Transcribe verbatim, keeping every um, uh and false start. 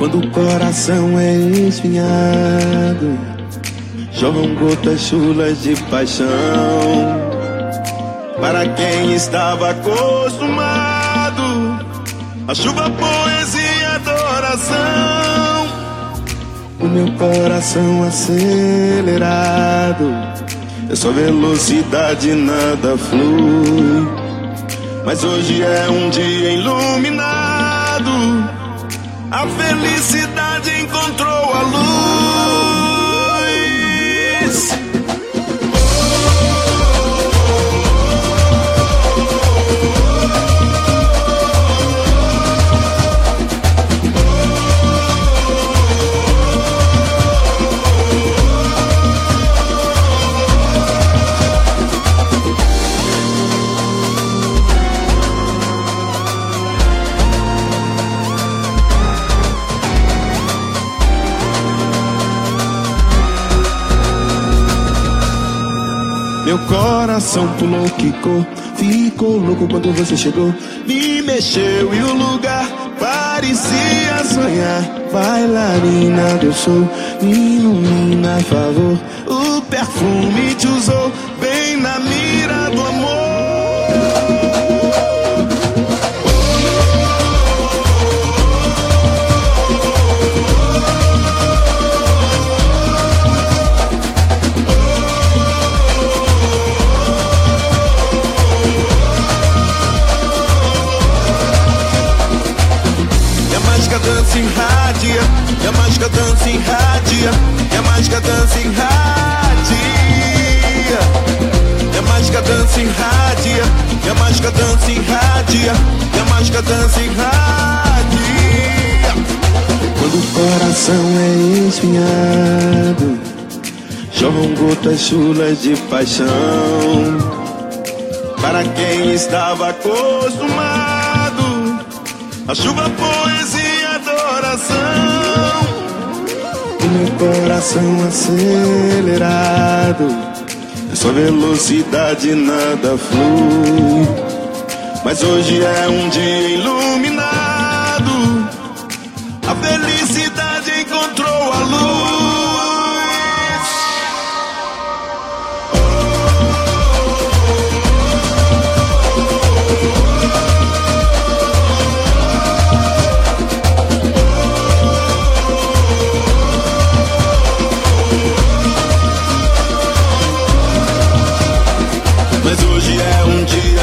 Quando o coração é espinhado, jorram gotas chulas de paixão. Para quem estava acostumado a chuva, poesia e adoração. O meu coração acelerado é só velocidade, nada flui. Mas hoje é um dia iluminado, a felicidade encontrou a luz. Meu coração pulou, quicou, ficou louco quando você chegou. Me mexeu e o lugar parecia sonhar. Bailarina eu sou, me ilumina a favor. O perfume te usou bem na mira do amor. Dança irradia, e a mágica dança irradia, e a mágica dança irradia, e a mágica dança irradia, e a mágica dança irradia, e a mágica dança irradia. Quando o coração é espinhado, jorram gotas chulas de paixão. Para quem estava acostumado a chuva, poesia, o meu coração acelerado é só velocidade, nada flui. Mas hoje é um dia iluminado, a felicidade encontrou a luz. Mas hoje é um dia